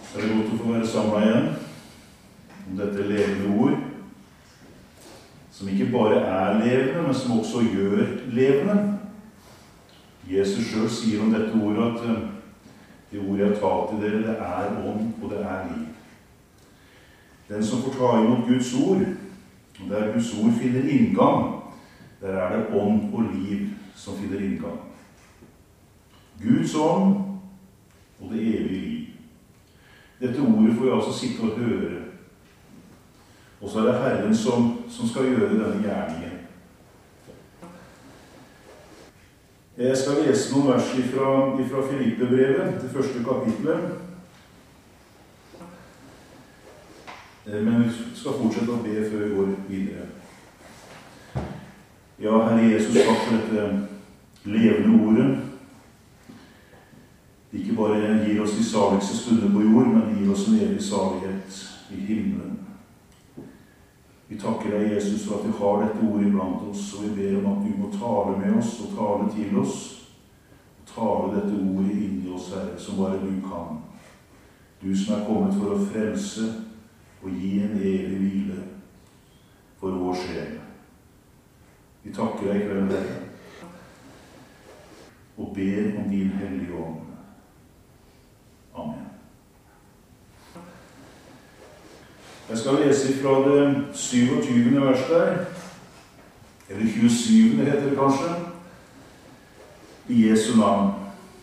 Det godt å få være samlet igjen om dette levende ord, som ikke bare er levende, men som også gjør levende. Jesus selv sier om dette ordet at det ordet jeg har talt til dere, det er ånd og det er liv. Den som får ta imot Guds ord, og der Guds ord finner inngang, der er det ånd og liv som finner inngang. Guds ånd og det evige liv. Dette ordet får vi altså sitte og høre. Og så er det Herren som skal gjøre denne gjerningen. Jeg skal lese noen vers fra Filippe-brevet, det første kapitlet. Men vi skal fortsette å be før vi går videre. Ja, Herre Jesus, takk for dette levende ordet. Ikke bare gir oss de saligste stunder på jord, men gir oss en evig salighet i himmelen. Vi takker deg, Jesus, for at vi har dette ordet iblant oss, og vi ber om at du må tale med oss og tale til oss, og tale dette ordet inn i oss, Herre, som bare du kan. Du som er kommet for å frelse og gi en evig hvile for vår sjel. Vi takker deg i kveld, Herre, og ber om din hellige ånd. Amen. Jeg skal lese fra det 27. vers der, eller 27. heter det kanskje, i Jesu navn.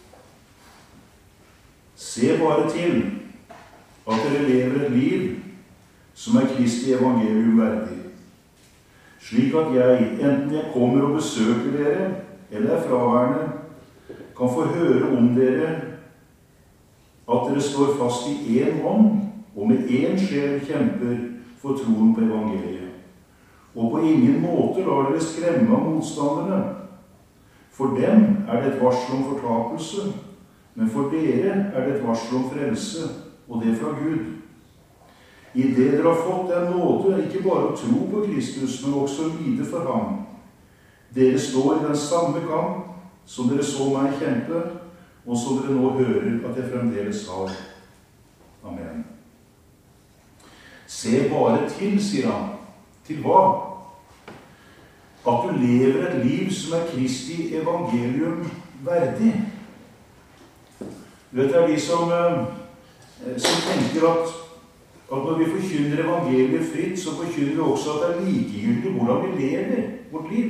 Se bare til at dere lever et liv som er Kristi evangelium verdig, slik at jeg, enten jeg kommer og besøker dere, eller er fraværende, kan få høre om dere at dere står fast i én ånd, og med én sjel kjemper for troen på evangeliet. Og på ingen måte lar dere skremme av motstanderne. For dem er det et varsel om fortapelse, men for dere er det et varsel om frelse, og det fra Gud. I det dere har fått den nåde, ikke bare å tro på Kristus, men også å lide for ham. Dere står i den samme kamp som dere så meg kjempe, og som dere nå hører at jeg fremdeles har. Amen. Se bare til, sier han. Til hva? At du lever et liv som er Kristi evangelium verdig. Du vet, det er de som tenker at når vi forkynner evangeliet fritt, så forkynner vi også at det er likegyldig hvordan vi lever vårt liv.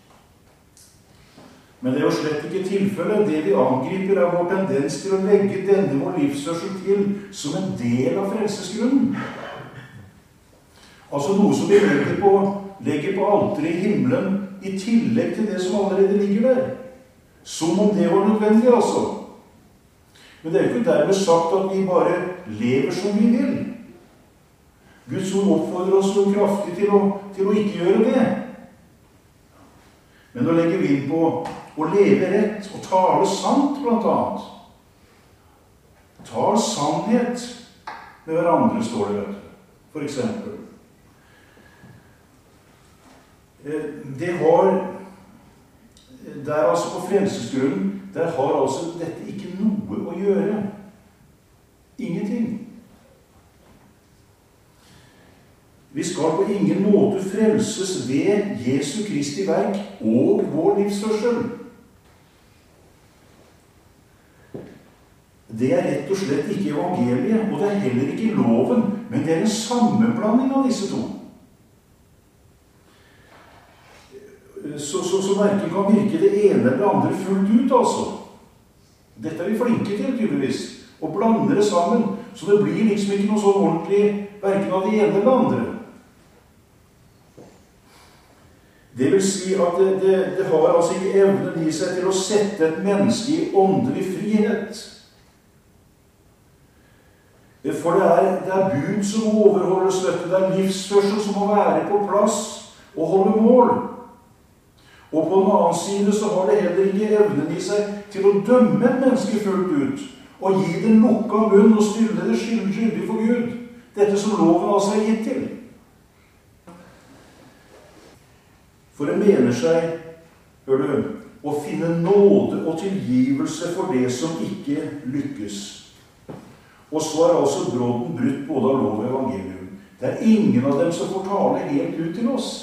Men det er jo slett ikke tilfellet. Det vi angriper er vår tendens til å legge denne vår livsførsel til som en del av frelsesgrunnen. Altså noe som vi legger på alteret i himmelen i tillegg til det som allerede ligger der. Som om det var nødvendig, altså. Men det er jo ikke dermed sagt at vi bare lever som vi vil. Guds ord oppfordrer oss jo kraftig til å ikke gjøre det. Men nå legger vi inn på å leve rett og tale sant, blant annet. Tal sannhet med hverandre, står det, vet du. For eksempel. Der altså på frelsesgrunnen, der har altså dette ikke noe å gjøre. Ingenting. Vi skal på ingen måte frelses ved Jesu Kristi verk og vår livsførsel. Det er rett og slett ikke evangeliet, og det er heller ikke loven, men det er en sammenblanding av disse to. Så verken kan virke det ene eller det andre fullt ut, altså. Dette er vi flinke til, tydeligvis, å blande det sammen, så det blir liksom ikke noe sånn ordentlig verken av det ene eller det andre. Det vil si at det har altså ikke evnen i seg til å sette et menneske i åndelig frihet. For det er bud som må overholdes, det er livsførsel som må være på plass og holde mål. Og på en annen side så har det heller ikke evnen i seg til å dømme et menneske fullt ut, og gi det lukka munn og stille det skyldig for Gud. Dette som loven altså er gitt til. For det mener seg, hør du, å finne nåde og tilgivelse for det som ikke lykkes. Og så altså brodden brutt både av lov og evangelium. Det ingen av dem som får tale helt ut til oss.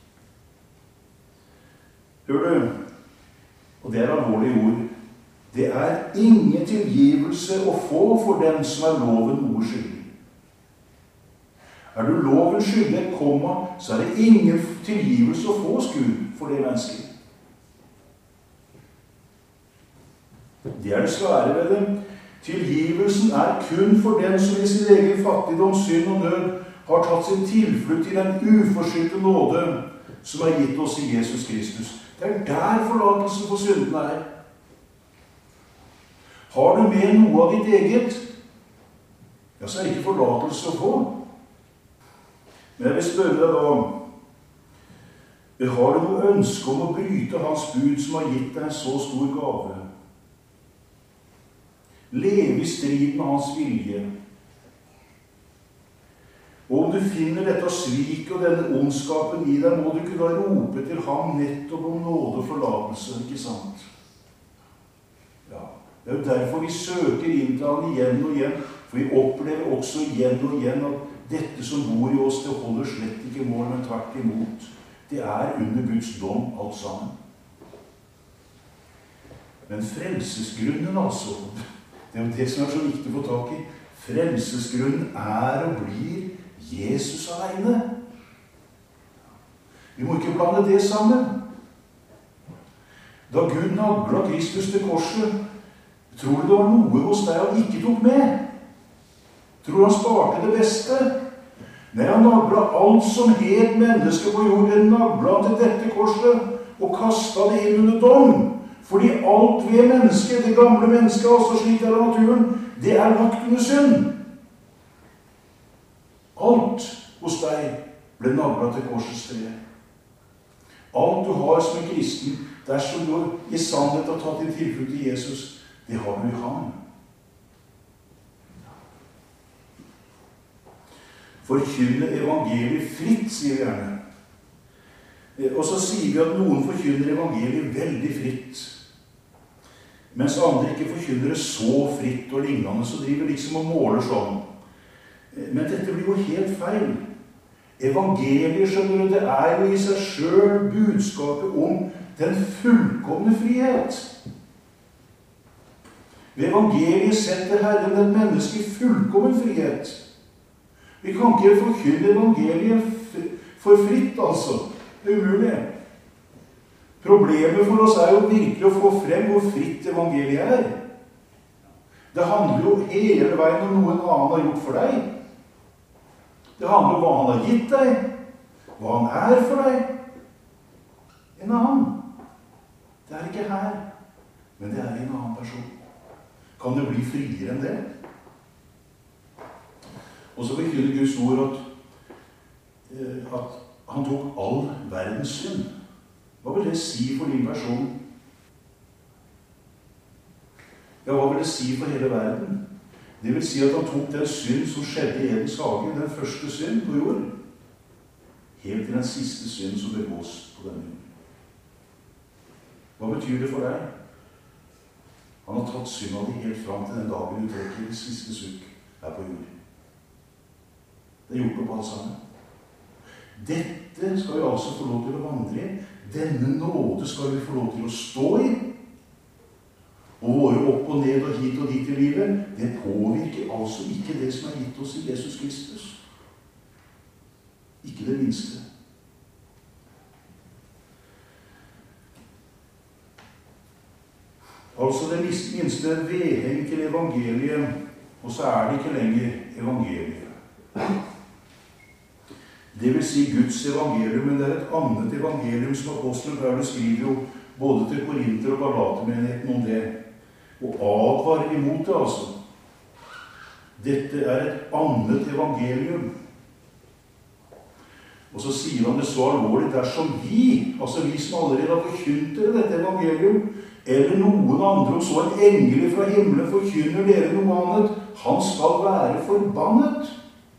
Hør du? Og det alvorlige ord. Det ingen tilgivelse å få for den som loven noe skyldig. Du loven skyldig et komma, så det ingen tilgivelse å få hos Gud for det mennesket. Det det svære ved dem. Tilgivelsen kun for den som i sin egen fattigdom, synd og død har tatt sin tilflukt til den uforskyldte nåde som gitt oss i Jesus Kristus. Det der forlatelsen for syndene Har du med noe av ditt eget, ja, så det ikke forlatelse å få. Men jeg vil spørre deg da, har du noe ønske om å bryte hans bud som har gitt deg en så stor gave? Leve i strid med hans vilje. Og om du finner dette svik og denne ondskapen i deg, må du ikke da rope til ham nettopp om nåde og forlatelse, ikke sant? Ja, det jo derfor vi søker inn til han igjen og igjen, for vi opplever også igjen og igjen at dette som bor i oss, det holder slett ikke mål, men tvert imot. Det under Guds dom alt sammen. Men frelsesgrunnen altså, det jo det som så viktig å få tak i. Frelsesgrunnen og blir Jesus alene. Vi må ikke blande det sammen. Da Gud naglet Kristus til korset, tror du det var noe hos deg han ikke tok med? Tror du han sparte det beste? Nei, han naglet alt som het menneske på jorden, naglet til dette korset og kastet det inn under dom. Fordi alt ved mennesket, det gamle mennesket, altså slik av naturen, det lagt under synd. Alt hos deg ble naglet til korsets tre. Alt du har som en kristen, dersom du i sannhet har tatt din tilflukt til Jesus, det har du i ham. Forkynne evangeliet fritt, sier vi gjerne. Og så sier vi at noen forkynner evangeliet veldig fritt, mens andre ikke forkynner det så fritt og lignende, så driver liksom og måler sånn. Men dette blir jo helt feil. Evangeliet, skjønner du, det jo i seg selv budskapet om den fullkomne frihet. Ved evangeliet setter Herren et menneske i fullkommen frihet. Vi kan ikke forkynne evangeliet for fritt, altså. Det umulig. Problemet for oss jo virkelig å få frem hvor fritt evangeliet Det handler jo hele veien om noe en annen har gjort for deg. Det handler om hva han har gitt deg, hva han for deg. En annen. Det ikke her, men det en annen person. Kan det bli friere enn det? Og så betyr Guds ord at han tok all verdens synd. Hva vil det si for din person? Ja, hva vil det si for hele verden? Det vil si at han tok den synd som skjedde i Edens hage, den første synd på jord, helt til den siste synd som begås på denne jord. Hva betyr det for deg? Han har tatt synda di helt fram til den dagen du trekker det siste sukk her på jord. Det gjort opp alt sammen. Dette skal vi altså få lov til å vandre i. Denne nåde skal vi få lov til å stå i. Og våre opp og ned og hit og dit i livet, det påvirker altså ikke det som gitt oss i Jesus Kristus. Ikke det minste. Altså det minste vedheng til evangeliet, og så det ikke lenger evangeliet. Det vil si Guds evangelium, men det et annet evangelium som apostelen Paulus skriver jo både til Korinter og Galatermenigheten om det, og advarer imot det altså. Dette et annet evangelium. Og så sier han det så alvorlig dersom vi, altså vi som allerede har forkynt dette evangelium, eller noen andre, om så en engel fra himmelen forkynner dere noe annet, han skal være forbannet.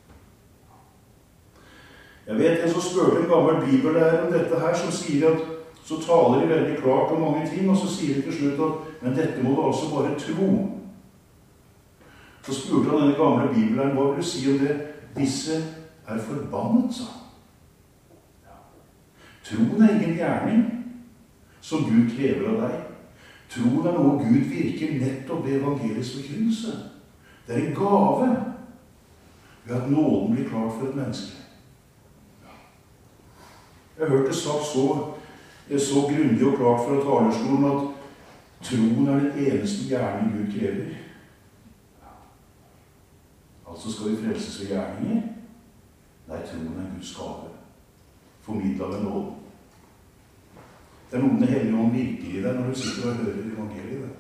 Jeg vet en som spurte en gammel bibellærer om dette her, som sier at, så taler de veldig klart om mange ting, og så sier de til slutt at, men dette må du altså bare tro. Så spurte han denne gamle bibelen, hva vil du si om det? Disse er forbannet, sa han. Ja. Troen er ingen gjerning som Gud krever av deg. Troen er noe Gud virker nettopp ved evangeliets forkynnelse. Det er en gave ved at nåden blir klart for et menneske. Ja. Jeg har hørt det sagt så grundig og klart fra talerstolen at troen er den eneste gjerning Gud krever. Ja. Altså skal vi frelses ved gjerninger? Nei, troen er Guds gave, formidlet ved nåden. Det er noen Den hellige ånd virker i deg når du sitter og hører evangeliet.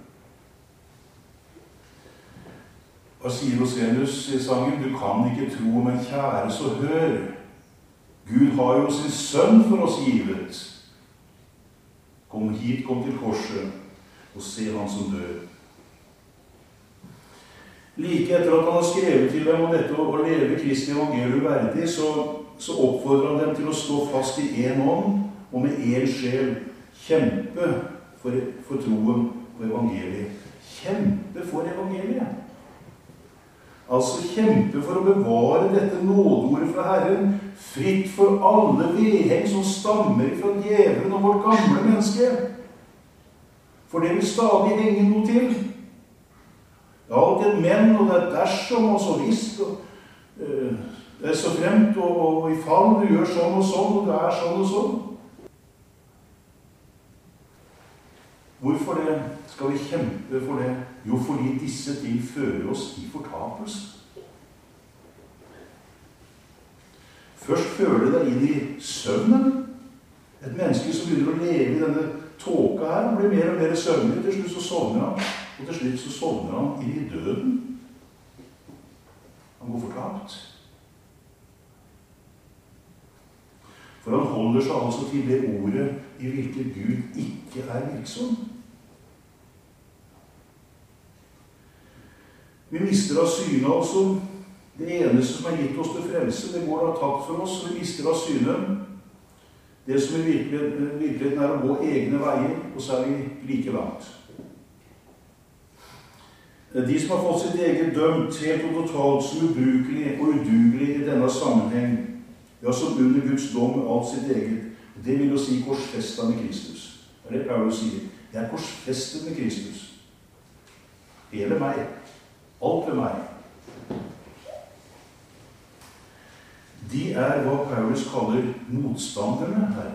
Hva sier Rosenius i sangen? Du kan ikke tro, men kjære, så hør. Gud har jo sin sønn for oss givet. Kom hit, kom til korset, og se han som dør. Like etter at han har skrevet til dem om dette å leve Kristi evangelium verdig, så oppfordrer han dem til å stå fast i en ånd og med en sjel kjempe for troen og evangeliet. Kjempe for evangeliet. Altså kjempe for å bevare dette nådeordet fra Herren, fritt for alle vedheng som stammer fra djevelen og vårt gamle menneske. For det vil stadig henge noe til. Det er alltid et men, og det er dersom, og så visst, og det er så fremt, og i fall du gjør sånn og sånn, og det er sånn og sånn. Hvorfor det? Skal vi kjempe for det? Jo, fordi disse ting fører oss i fortapelse. Først fører det deg inn i søvnen. Et menneske som begynner å leve i denne tåka her, og blir mer og mer søvnig. Til slutt så sovner han, og til slutt så sovner han inn i døden. Han går fortapt. For han holder seg altså til det ordet i hvilket Gud ikke er virksom. Vi mister av syne altså. Det eneste som er gitt oss til frelse, det går da tapt for oss. Vi mister av syne. Det som i virkeligheten er å gå egne veier, og så er vi like langt. De som har fått sitt eget dømt helt og totalt som ubrukelig og udugelig i denne sammenheng, ja, som under Guds dom med alt sitt eget, det vil jo si korsfestet med Kristus. Det er det Paulus sier. Jeg er korsfestet med Kristus. Hele meg. Alt ved meg. De er hva Paulus kaller motstanderne her.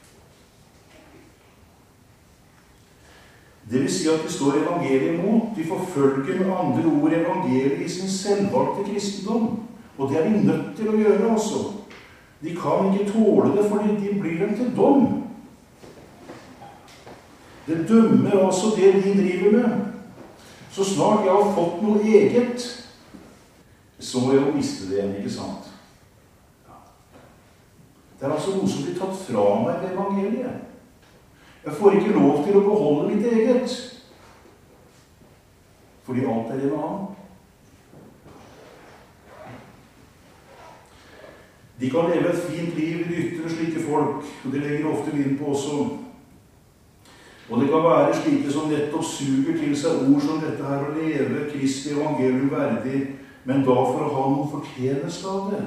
Det vil si at de står evangeliet mot. De forfølger med andre ord evangeliet i sin selvvalgte kristendom. Og det er de nødt til å gjøre også. De kan ikke tåle det, fordi de blir dem til dom. Det dømmer altså det de driver med. Så snart jeg har fått noe eget, så må jeg jo miste det igjen, ikke sant? Ja. Det er altså noe som blir tatt fra meg ved evangeliet. Jeg får ikke lov til å beholde mitt eget, fordi alt er en annen. De kan leve et fint liv i det ytre, slike folk, og de legger ofte vind på også. Og det kan være slike som nettopp suger til seg ord som dette her, å leve Kristi evangelium verdig, men da for å ha noen fortjeneste av det.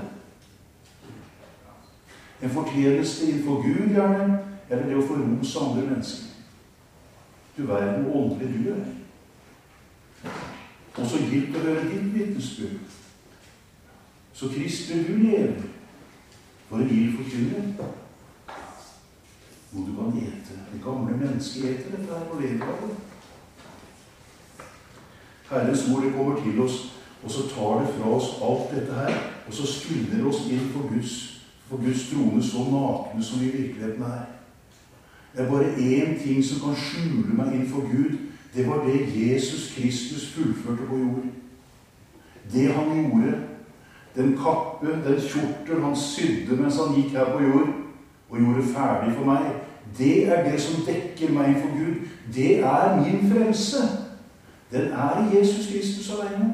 En fortjeneste innenfor Gud, gjerne, eller det å få ros av andre mennesker. Du verden hvor åndelig du er. Og så gilt å høre ditt vitnesbyrd. Så Kristi du lever, for en gild forkynner. Hvor du kan ete. Det gamle mennesket eter dette her og lever av det. Herrens ord kommer til oss, og så tar det fra oss alt dette her, og så stiller oss inn for Guds trone så nakne som vi i virkeligheten er. Det er bare én ting som kan skjule meg inn for Gud. Det var det Jesus Kristus fullførte på jord. Det han gjorde, den kappe, den kjortel han sydde mens han gikk her på jord, og gjorde ferdig for meg, det er det som dekker meg for Gud. Det er min frelse. Den er i Jesus Kristus alene.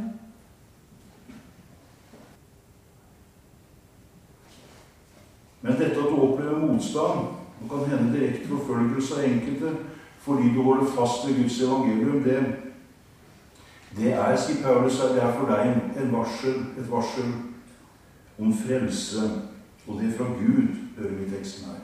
Men dette at du opplever motstand, og kan hende direkte forfølgelse av enkelte, fordi du holder fast ved Guds evangelium, Det er, sier Paulus, det er for deg et varsel om frelse, og det fra Gud, hører vi teksten her.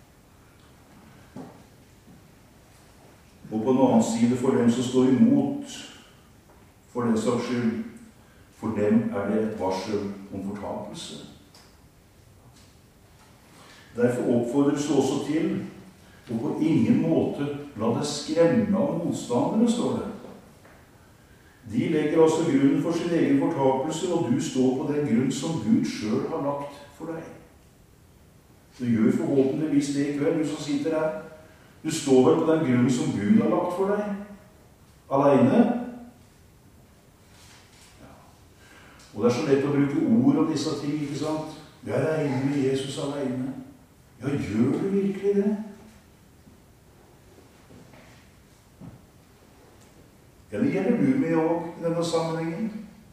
Og på en annen side for dem som står imot, for den saks skyld, for dem er det et varsel om fortapelse. Derfor oppfordres du også til, og på ingen måte la deg skremme av motstandere, står det. De legger altså grunnen for sin egen fortapelse, og du står på den grunn som Gud selv har lagt for deg. Du gjør forhåpentligvis det i kveld, du som sitter her. Du står vel på den grunnen som Gud har lagt for deg, alene. Ja. Og det er så lett å bruke ord om disse ting, ikke sant? Jeg regner med Jesus alene. Ja, gjør du virkelig det? Ja, det gjelder du med også i denne sammenhengen.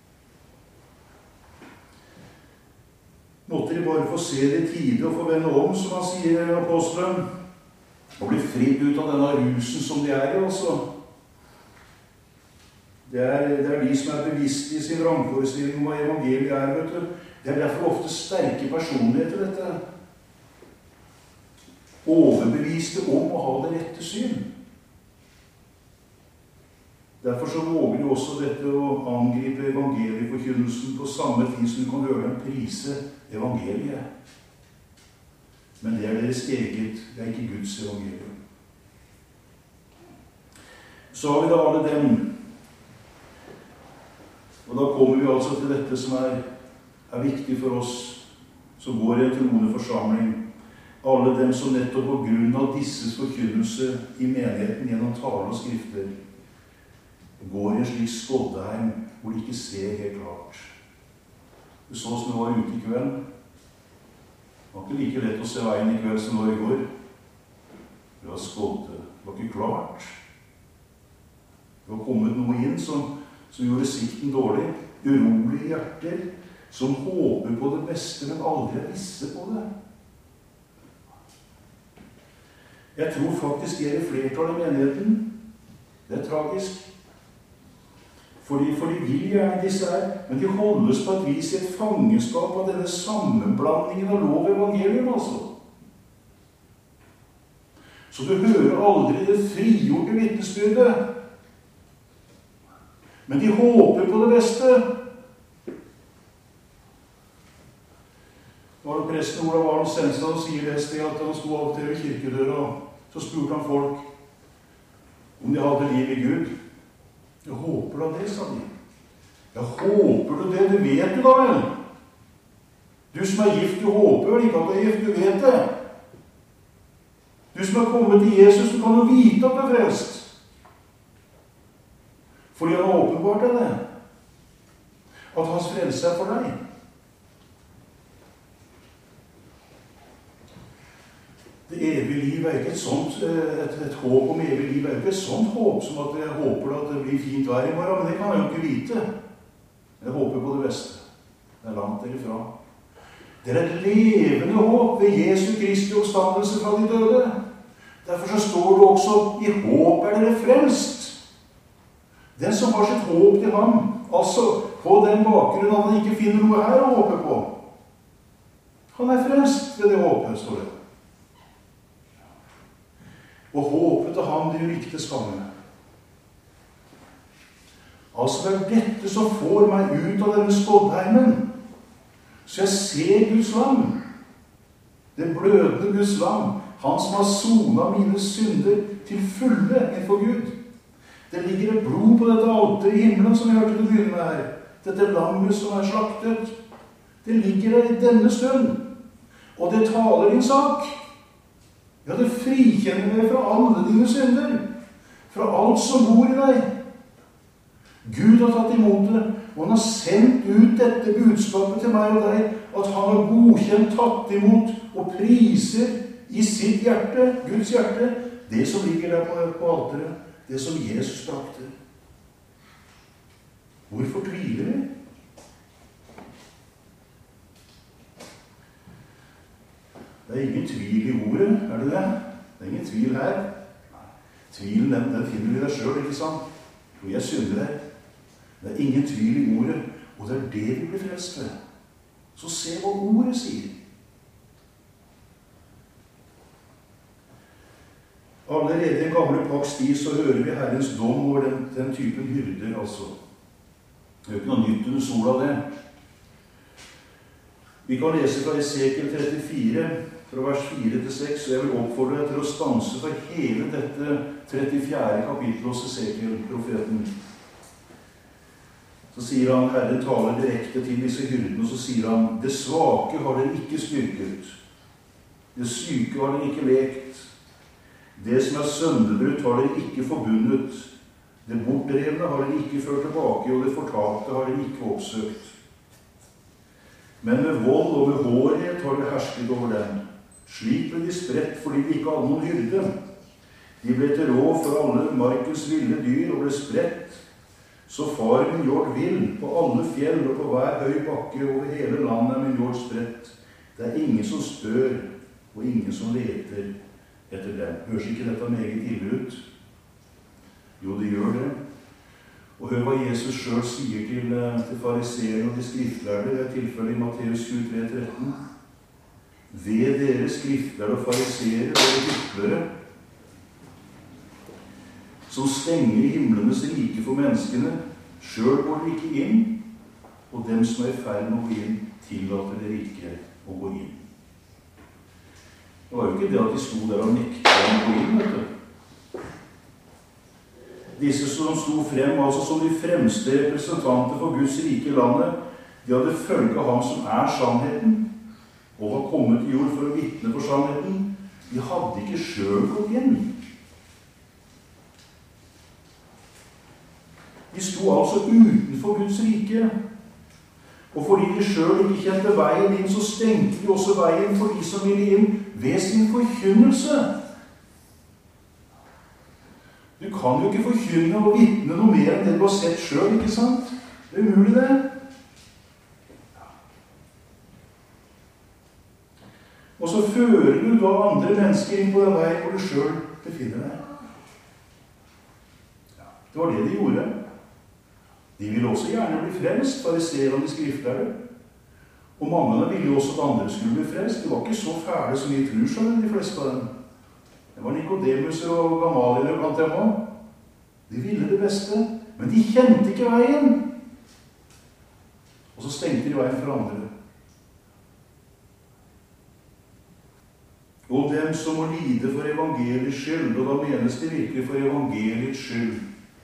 Måtte de bare få se det i tide og få vende om, som han sier i apostelen, og bli fridd ut av denne rusen som de er i, altså. Det er de som er bevisste i sin vrangforestilling om hva evangeliet er, vet du. Det er derfor ofte sterke personligheter, dette. Overbeviste om å ha det rette syn. Derfor så våger de også dette å angripe evangelieforkynnelsen på samme tid som du kan høre dem prise evangeliet. Men det er deres eget, det er ikke Guds evangelium. Så har vi da alle dem. Og da kommer vi altså til dette som er viktig for oss, som går i en troende forsamling. Alle dem som nettopp på grunn av disses forkynnelse i menigheten gjennom tale og skrifter går i en slik skoddeheim hvor de ikke ser helt klart. Det så som det var ute i kveld. Det var ikke like lett å se veien i kveld som det var i går. Det var skodde. Det var ikke klart. Det var kommet noe inn som gjorde sikten dårlig. Urolige hjerter som håper på det beste, men aldri er visse på det. Jeg tror faktisk det er flertall i menigheten. Det er tragisk. For de vil gjerne disse her, men de holdes på et vis i et fangenskap av denne sammenblandingen av lov og evangelium, altså. Så du hører aldri det frigjorte vitnesbyrdet. Men de håper på det beste. Var det presten Olav Arne Senstad som sier det sted at han sto av og til ved kirkedøra, så spurte han folk om de hadde liv i Gud. Jeg håper da det, sa de. Ja, håper du det? Du vet du da vel. Du som er gift, du håper vel ikke at du er gift, du vet det. Du som er kommet til Jesus, du kan jo vite at du er frelst. Fordi han har åpenbart det. At hans frelse er for deg. Det evige liv er ikke et sånt, et håp om evig liv er ikke et sånt håp som at jeg håper at det blir fint vær i morgen, men det kan jeg jo ikke vite. Jeg håper på det beste. Det er langt derifra. Det er et levende håp ved Jesu Kristi oppstandelse fra de døde. Derfor så står det også, i håp er dere frelst. Den som har sitt håp til ham, altså på den bakgrunn at han ikke finner noe her å håpe på. Han er frelst ved det håpet, står det. Og håpet til ham det gjør ikke til skamme. Altså det er dette som får meg ut av denne skoddheimen. Så jeg ser Guds lam. Det blødende Guds lam. Han som har sonet mine synder til fulle innenfor Gud. Det ligger et blod på dette alteret i himmelen som vi hørte til å begynne med her. Dette lammet som er slaktet. Det ligger der i denne stund. Og det taler din sak. Ja, det frikjenner deg fra alle dine synder. Fra alt som bor i deg. Gud har tatt imot det, og han har sendt ut dette budskapet til meg og deg, at han har godkjent, tatt imot og priser i sitt hjerte, Guds hjerte, det som ligger der på alteret, det som Jesus brakte. Hvorfor tviler vi? Det er ingen tvil i ordet, er det det? Det er ingen tvil her. Tvilen, den finner vi deg selv, ikke sant? For jeg synder her. Det er ingen tvil i ordet, og det er det vi blir frelst ved. Så se hva ordet sier. Allerede i den gamle pakts tid så hører vi Herrens dom over den typen hyrder, altså. Det er jo ikke noe nytt under sola, det. Vi kan lese fra Esekiel 34, fra vers 4-6, og jeg vil oppfordre deg til å stanse for hele dette 34. kapittel hos Esekiel, profeten. Så sier han, Herren taler direkte til disse hyrdene, og så sier han, det svake har dere ikke styrket, det syke har dere ikke lekt, det som er sønderbrutt har dere ikke forbundet, det bortdrevne har dere ikke ført tilbake, og det fortapte har dere ikke oppsøkt. Men med vold og med hårhet har dere hersket over dem. Slik ble de spredt fordi de ikke hadde noen hyrde. De ble til rå for alle markens ville dyr og ble spredt. Så far min jord vill på alle fjell og på hver høy bakke over hele landet er min jord spredt. Det er ingen som spør, og ingen som leter etter dem. Høres ikke dette meget ille ut? Jo, det gjør det. Og hør hva Jesus selv sier til fariseerne og de skriftlærde, det er tilfellet i Matteus 23:13. Ved dere skriftlærde og fariseere og hyklere, som stenger himlenes rike for menneskene, selv går dere ikke inn, og dem som er i ferd med å gå inn, tillater dere ikke å gå inn. Det var jo ikke det at de sto der og nektet å gå inn, vet du. Disse som sto frem, altså som de fremste representanter for Guds rike i landet, de hadde følge ham som er sannheten, og var kommet til jord for å vitne for sannheten. De hadde ikke selv gått inn. De sto altså utenfor Guds rike. Og fordi de selv ikke kjente veien inn, så stengte de også veien for de som ville inn ved sin forkynnelse. Du kan jo ikke forkynne og vitne noe mer enn det du har sett selv, ikke sant? Det er umulig det. Og så fører du da andre mennesker inn på den veien hvor du selv befinner deg. Det var det de gjorde. De ville også gjerne bli frelst, fariseerne og de skriftlærde. Og mange av dem ville jo også at andre skulle bli frelst. De var ikke så fæle som vi tror, skjønner de fleste av dem. Det var Nikodemuser og Gamaliel blant dem også. De ville det beste, men de kjente ikke veien. Og så stengte de veien for andre. Og dem som må lide for evangeliets skyld, og da menes det virkelig for evangeliets skyld,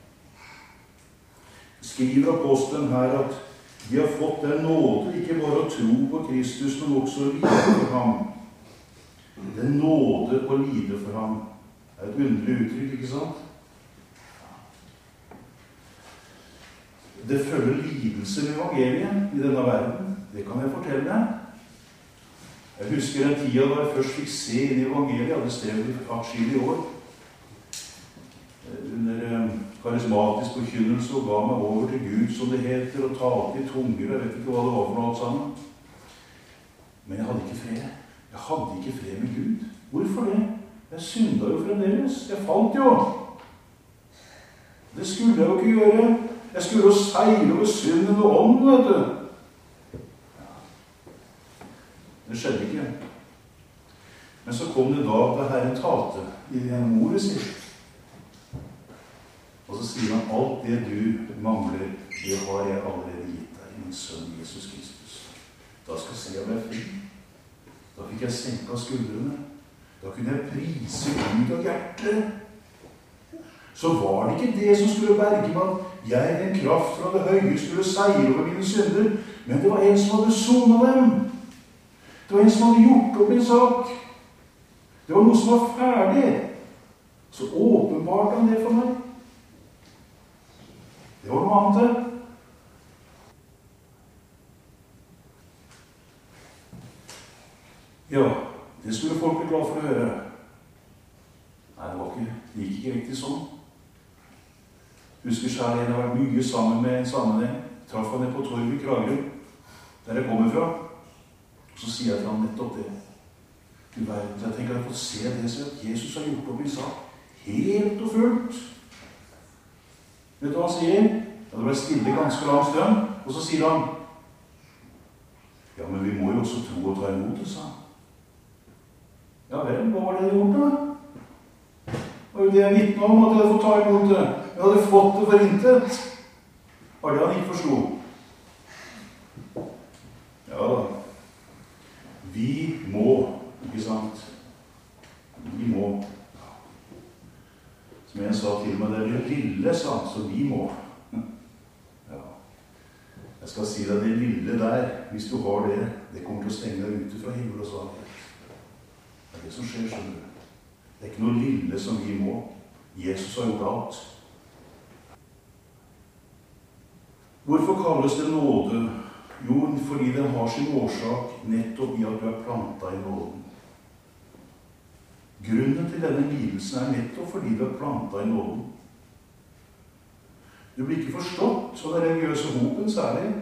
skriver apostelen her at de har fått den nåde ikke bare å tro på Kristus, men også å lide for ham. Den nåde å lide for ham er et underlig uttrykk, ikke sant? Det følger lidelse med evangeliet i denne verden. Det kan jeg fortelle deg. Jeg husker den tida da jeg først fikk se inn i evangeliet. Jeg hadde strevet i atskillige år under karismatisk forkynnelse og ga meg over til Gud, som det heter, og talte i tunger. Jeg vet ikke hva det var for noe alt sammen. Men jeg hadde ikke fred. Jeg hadde ikke fred med Gud. Hvorfor det? Jeg synda jo fremdeles. Jeg falt jo. Det skulle jeg jo ikke gjøre. Jeg skulle jo seile over synden og ånden, vet du. Det skjedde ikke. Men så kom det da da Herren talte i gjennom ordet sitt. Og så sier han, alt det du mangler, det har jeg allerede gitt deg, min sønn Jesus Kristus. Da skal jeg se jeg ble fri. Da fikk jeg senket skuldrene. Da kunne jeg prise Gud av hjertet. Så var det ikke det som skulle berge meg at jeg en kraft fra det høye skulle seire over mine synder, men det var en som hadde sonet dem. Det var en som hadde gjort opp en sak. Det var noe som var ferdig. Så åpenbart han det for meg. Det var noe annet. Ja, det skulle folk bli glad for å høre. Nei, det gikk ikke riktig sånn. Husker selv jeg har vært mye sammen med en sammenheng. Traff han ned på torget i Kragerø, der jeg kommer fra. Så sier jeg til han nettopp det. Du vet, jeg tenker jeg har fått se det, så at Jesus har gjort opp i sak helt og fullt. Vet du hva han sier? Ja, det ble stille ganske lang stund, og så sier han, ja, men vi må jo også tro og ta imot det, sa han. Ja vel, hva var det jeg gjorde da? Det var jo det jeg vitnet om, at jeg hadde fått ta imot det. Jeg hadde fått det for intet. Var det han ikke forstod? Ja da. Vi må, ikke sant? Vi må. Som en sa til meg, det er det lille, sa han, så vi må. Ja. Jeg skal si deg det lille der, hvis du har det, det kommer til å stenge deg ute fra himmel og svakhet. Det er det som skjer, skjønner du. Det er ikke noe lille som vi må. Jesus har gjort alt. Hvorfor kalles det nåde? Jo, fordi den har sin årsak nettopp i at du er plantet i nåden. Grunnen til denne lidelsen er nettopp fordi du er plantet i nåden. Du blir ikke forstått av den religiøse hopen særlig,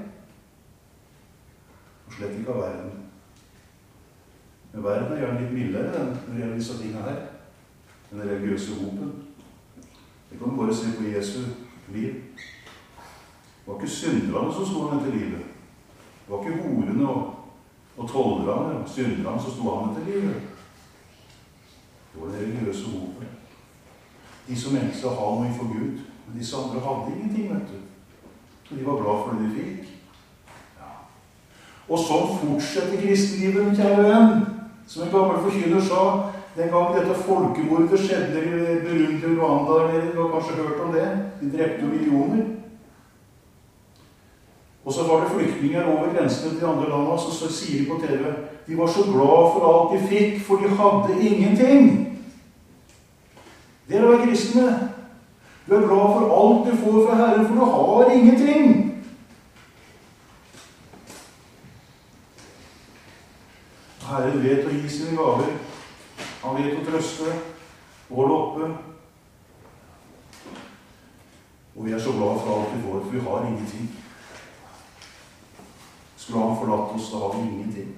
og slett ikke av verden. Men verden er gjerne litt mildere når det gjelder disse tingene her, den religiøse hopen. Det kan du bare se på Jesu liv. Det var ikke synderne som stod han etter livet. Det var ikke horene og tollerne og synderne som stod han etter livet. Det var den religiøse hopen. De som mente seg å ha noe for Gud, men disse andre hadde ingenting, vet du. Så de var glad for det de fikk. Ja. Og sånn fortsetter kristenlivet, kjære venn. Som en gammel forkynner sa, den gang dette folkemordet skjedde i Burundi og Rwanda, du har kanskje hørt om det, de drepte jo millioner. Og så var det flyktninger over grensene til de andre landene, så sier de på TV, de var så glad for alt de fikk, for de hadde ingenting. Det er å være kristne. Du er glad for alt du får fra Herren, for du har ingenting. Herren vet å gi sine gaver. Han vet å trøste og holde oppe. Og vi er så glad for alt vi får, for vi har ingenting. Skulle han forlatt oss, da har vi ingenting.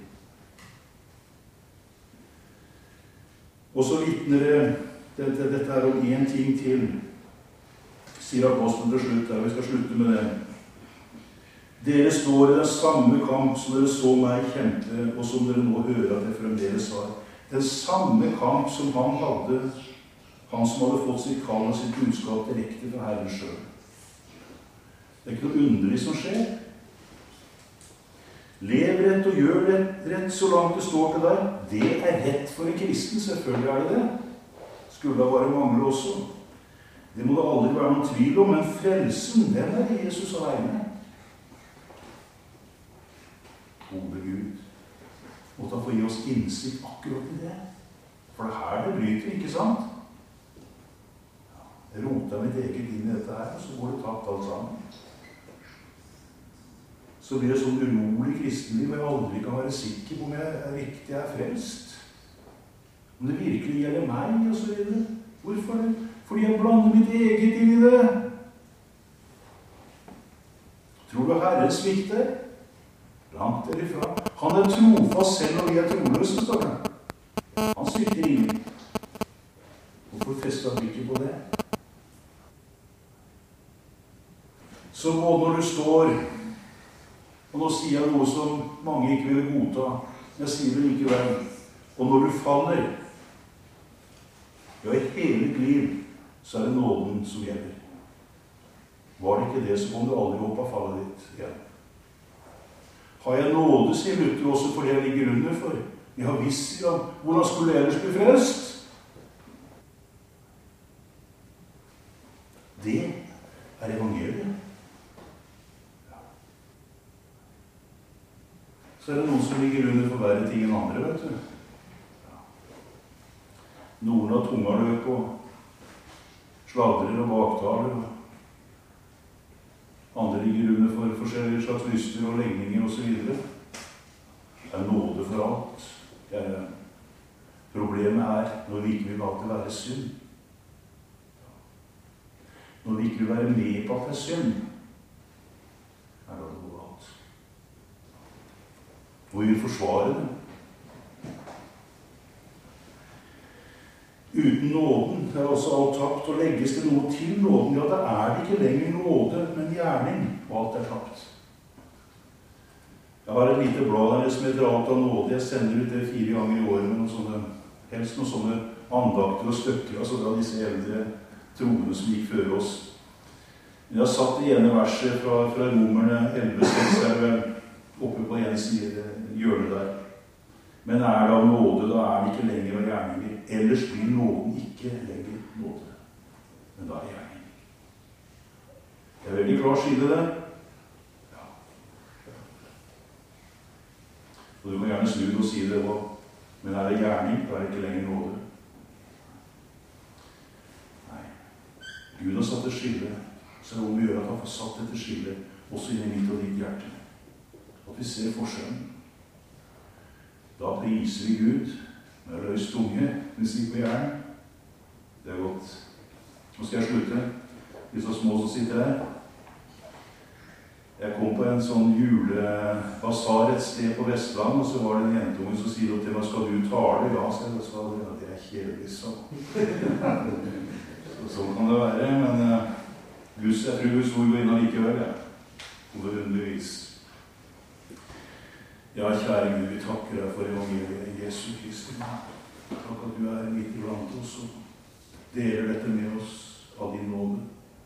Og så vitner dette er om en ting til, sier apostelen til slutt her, vi skal slutte med det. Dere står i den samme kamp som dere så meg kjempe, og som dere nå hører at jeg fremdeles har. Den samme kamp som han hadde, han som hadde fått sitt kall og sitt budskap direkte fra Herren selv. Det er ikke noe underlig som skjer. Lev rett og gjør rett så langt det står til deg. Det er rett for en kristen, selvfølgelig er det det. Skulle det bare mangle også. Det må det aldri være noen tvil om, men frelsen, den er Jesus alene. Gode Gud, måtte han få gi oss innsikt akkurat i det. For det er her det bryter, ikke sant? Jeg roter mitt eget inn i dette her, og så går det tapt alt sammen. Så blir det sånn urolig kristenliv, og jeg aldri kan være sikker på om jeg er riktig er frelst. Om det virkelig gjelder meg, og så videre. Hvorfor det? Fordi jeg blander mitt eget inn i det. Tror du Herren svikter? Langt derifra. Han er trofast selv når vi er troløse, står det. Han svikter ingen. Hvorfor fester han ikke på det? Så både når du står, og nå sier jeg noe som mange ikke vil godta, jeg sier det likevel, og når du faller, ja, i hele ditt liv, så er det nåden som gjelder. Var det ikke det, så kom du aldri opp av fallet ditt igjen. Har jeg nåde, sier Luther, også for det jeg ligger under for? Jeg har visst, sier han. Hvordan skulle jeg ellers bli frelst? Det er evangeliet. Ja. Så er det noen som ligger under for verre ting enn andre, vet du. Ja. Noen har tunga løp og sladrer og baktaler, andre ligger under for forskjellige slags lyster og legninger og så videre. Det er nåde for alt. Problemet er når vi ikke vil alltid være synd. Når vi ikke vil være med på at det er synd, er det noe galt. Og vi vil forsvare det. Uten nåden er også alt tapt, og legges det noe til nåden, ja, da er det ikke lenger nåde, men gjerning, og alt er tapt. Jeg har et lite blad der som heter Alt av nåde. Jeg sender ut det 4 ganger i året med noen sånne, helst noen sånne andakter og støtter, altså da disse eldre troende som gikk før oss. Jeg har satt det ene verset fra Romerne 11,6 er vel oppe på en side hjørnet der. Men er det av nåde, da er det ikke lenger av gjerninger. Ellers blir nåden ikke lenger nåde. Men da er det gjerning. Det er veldig klart skille det. Ja. Og du må gjerne snu det og si det også. Men er det gjerning, da er det ikke lenger nåde. Nei. Gud har satt et skille. Så er det om å gjøre at han får satt dette skillet også inn i mitt og ditt hjerte. At vi ser forskjellen. Da priser vi Gud med løs tunge, hvis vi på jern. Det er godt. Nå skal jeg slutte. De så små som sitter her. Jeg kom på en sånn julebasar et sted på Vestland, og så var det en jentunge som sier til meg, skal du tale? Ja, skal jeg. Det er kjedelig, så. Sånn kan det være, men jeg tror Guds ord går inn allikevel, ja. Undervis. Ja, kjære Gud, vi takker deg for evangeliet i Jesu Kristi navn. Takk at du er midt iblant oss og deler dette med oss av din nåde.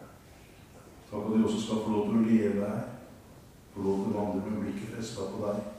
Takk at vi også skal få lov til å leve her, få lov til å vandre med blikket festet på deg.